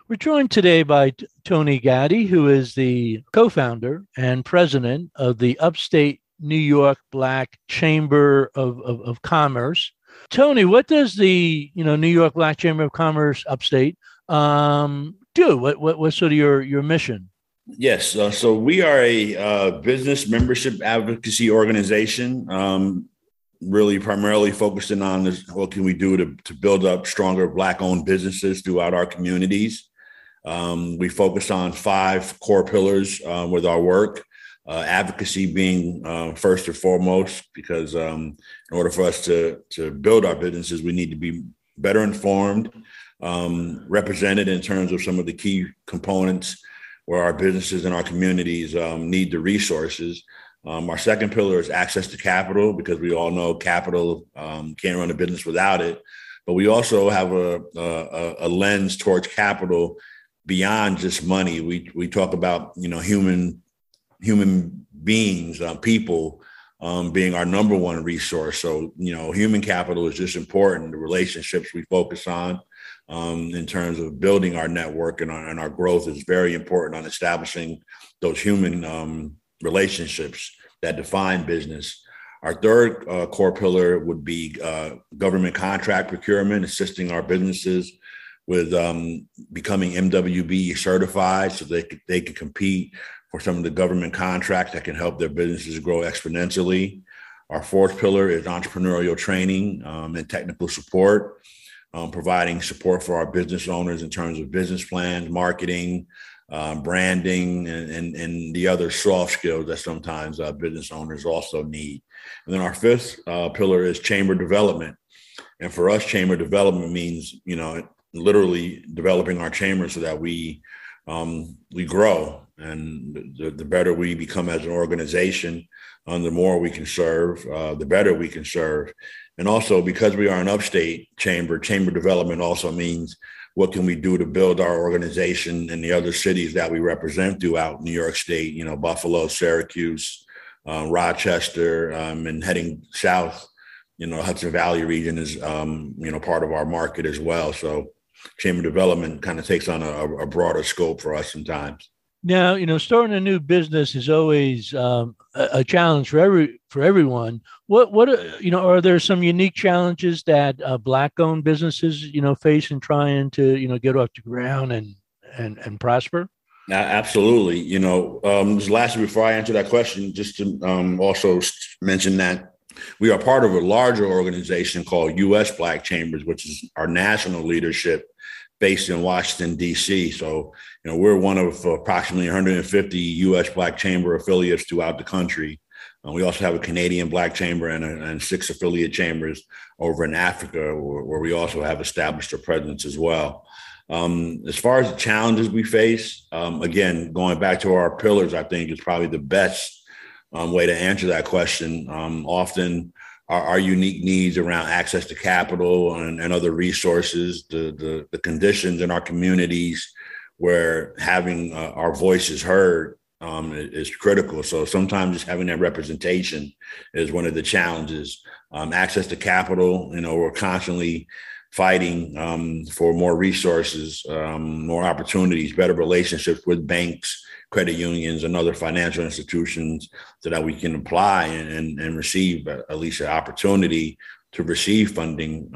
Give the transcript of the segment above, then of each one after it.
We're joined today by Tony Gaddy, who is the co-founder and president of the Upstate New York Black Chamber of Commerce. Tony, what does the New York Black Chamber of Commerce Upstate do? What's sort of your mission? Yes, so we are a business membership advocacy organization, really primarily focusing on what can we do to build up stronger Black-owned businesses throughout our communities. We focus on five core pillars with our work, advocacy being first and foremost, because in order for us to build our businesses, we need to be better informed, represented in terms of some of the key components where our businesses and our communities need the resources. Our second pillar is access to capital, because we all know capital can't run a business without it. But we also have a lens towards capital beyond just money. We talk about human beings, people being our number one resource. So human capital is just important. The relationships we focus on in terms of building our network and our growth is very important on establishing those human relationships that define business. Our third core pillar would be government contract procurement, assisting our businesses with becoming MWB certified so they can compete for some of the government contracts that can help their businesses grow exponentially. Our fourth pillar is entrepreneurial training and technical support, providing support for our business owners in terms of business plans, marketing, branding, and the other soft skills that sometimes business owners also need. And then our fifth pillar is chamber development. And for us, chamber development means, literally developing our chamber so that we grow. And the better we become as an organization, the more we can serve, the better we can serve. And also, because we are an upstate chamber development also means what can we do to build our organization in the other cities that we represent throughout New York State, Buffalo, Syracuse, Rochester, and heading south, Hudson Valley region is, part of our market as well. So chamber development kind of takes on a broader scope for us sometimes. Now, starting a new business is always a challenge for everyone. What are there some unique challenges that Black-owned businesses face in trying to get off the ground and prosper? Absolutely. Lastly, before I answer that question, just to also mention that we are part of a larger organization called U.S. Black Chambers, which is our national leadership based in Washington, D.C. So, we're one of approximately 150 U.S. Black Chamber affiliates throughout the country. We also have a Canadian Black Chamber and 6 affiliate chambers over in Africa, where we also have established a presence as well. As far as the challenges we face, again, going back to our pillars, I think is probably the best way to answer that question. Often our unique needs around access to capital and other resources, the conditions in our communities where having our voices heard is critical. So sometimes just having that representation is one of the challenges. Access to capital, we're constantly fighting for more resources, more opportunities, better relationships with banks, credit unions, and other financial institutions so that we can apply and receive at least an opportunity to receive funding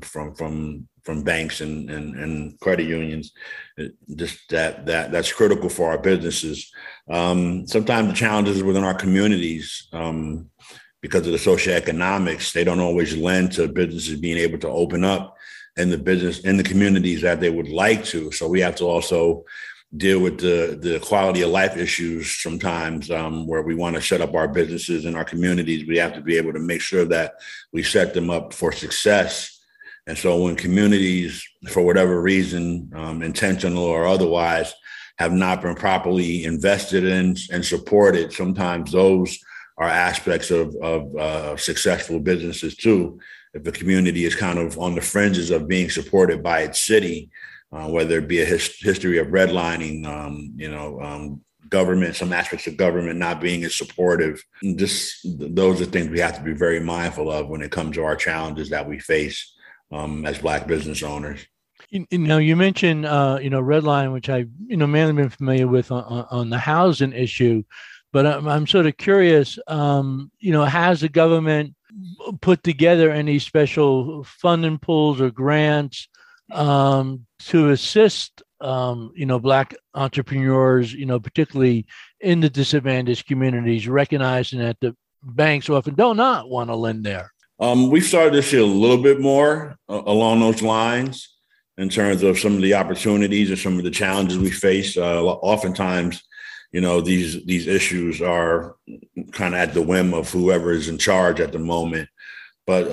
from banks and credit unions. Just that's critical for our businesses. Sometimes the challenges within our communities, because of the socioeconomics, they don't always lend to businesses being able to open up in the communities that they would like to. So we have to also deal with the quality of life issues sometimes, where we want to set up our businesses in our communities. We have to be able to make sure that we set them up for success. And so when communities, for whatever reason, intentional or otherwise, have not been properly invested in and supported, sometimes those are aspects of successful businesses too. If a community is kind of on the fringes of being supported by its city, whether it be a history of redlining, government, some aspects of government not being as supportive. Those are things we have to be very mindful of when it comes to our challenges that we face as Black business owners. You mentioned, Redline, which I, mainly been familiar with on the housing issue, but I'm sort of curious, has the government put together any special funding pools or grants to assist, Black entrepreneurs, particularly in the disadvantaged communities, recognizing that the banks often do not want to lend there? We've started to see a little bit more along those lines in terms of some of the opportunities and some of the challenges we face. Oftentimes, these issues are kind of at the whim of whoever is in charge at the moment. But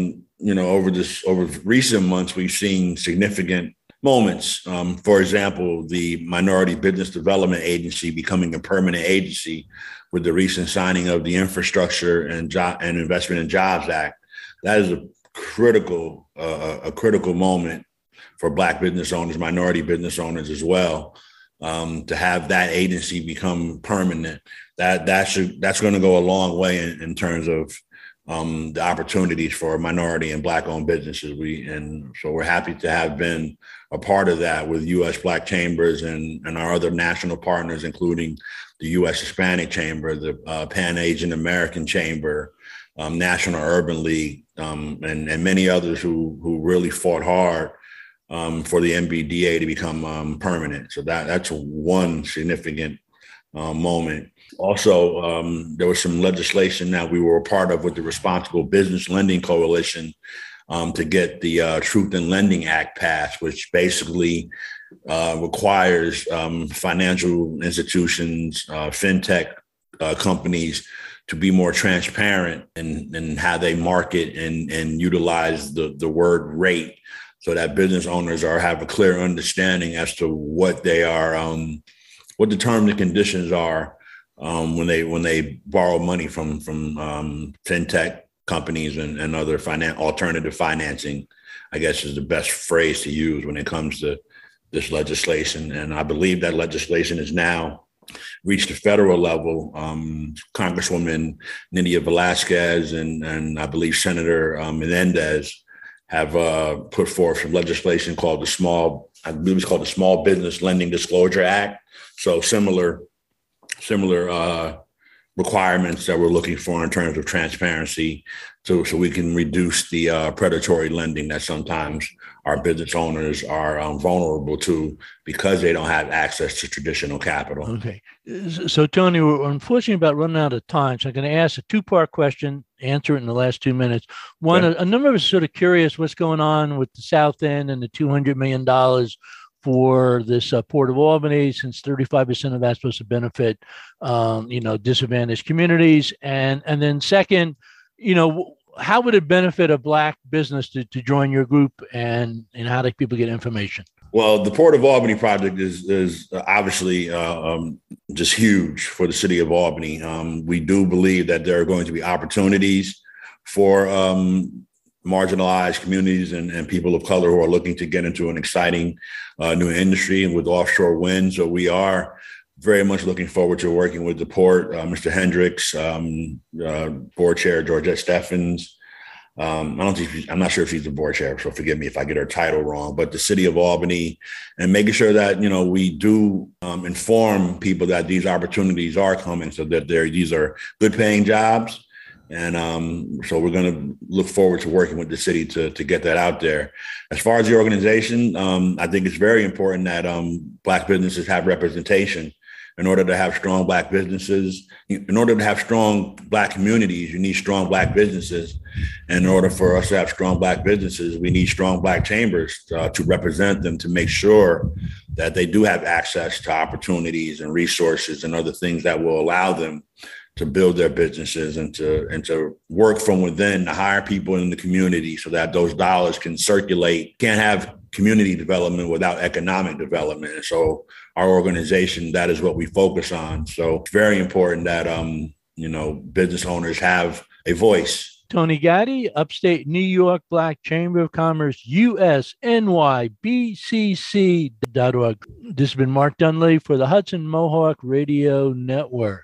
over recent months, we've seen significant moments. For example, the Minority Business Development Agency becoming a permanent agency with the recent signing of the Infrastructure and Investment and Jobs Act. That is a critical moment for Black business owners, minority business owners as well. To have that agency become permanent, that's going to go a long way in terms of the opportunities for minority and Black-owned businesses. So we're happy to have been a part of that with U.S. Black Chambers and our other national partners, including the U.S. Hispanic Chamber, the Pan-Asian American Chamber, National Urban League, and many others who really fought hard for the NBDA to become permanent. So that's one significant moment. Also, there was some legislation that we were a part of with the Responsible Business Lending Coalition to get the Truth in Lending Act passed, which basically requires financial institutions, fintech companies to be more transparent in how they market and utilize the word rate, so that business owners have a clear understanding as to what they are, what the terms and conditions are when they borrow money from fintech companies and other alternative financing, I guess is the best phrase to use when it comes to this legislation. And I believe that legislation has now reached the federal level. Congresswoman Nydia Velasquez and I believe Senator Menendez have put forth some legislation called the Small Business Lending Disclosure Act. So similar requirements that we're looking for in terms of transparency, so we can reduce the predatory lending that sometimes our business owners are vulnerable to because they don't have access to traditional capital. Okay. So, Tony, we're unfortunately about running out of time. So I'm going to ask a two-part question, answer it in the last 2 minutes. One, okay. A number of us are sort of curious what's going on with the South End and the $200 million for this Port of Albany, since 35% of that's supposed to benefit, disadvantaged communities. And then second, how would it benefit a Black business to join your group, and how do people get information? Well, the Port of Albany project is obviously just huge for the city of Albany. We do believe that there are going to be opportunities for marginalized communities and people of color who are looking to get into an exciting new industry and with offshore wind. So we are very much looking forward to working with the port, Mr. Hendricks, board chair Georgette Steffens. I'm not sure if she's the board chair, so forgive me if I get her title wrong, but the city of Albany, and making sure that, we do inform people that these opportunities are coming, so that these are good paying jobs. And so we're going to look forward to working with the city to get that out there. As far as the organization, I think it's very important that Black businesses have representation. In order to have strong Black businesses, in order to have strong Black communities, you need strong Black businesses. And in order for us to have strong Black businesses, we need strong Black chambers to represent them, to make sure that they do have access to opportunities and resources and other things that will allow them to build their businesses and to work from within, to hire people in the community so that those dollars can circulate. Can't have community development without economic development. And so our organization, that is what we focus on. So it's very important that, business owners have a voice. Tony Gaddy, Upstate New York Black Chamber of Commerce, USNYBCC.org. This has been Mark Dunley for the Hudson Mohawk Radio Network.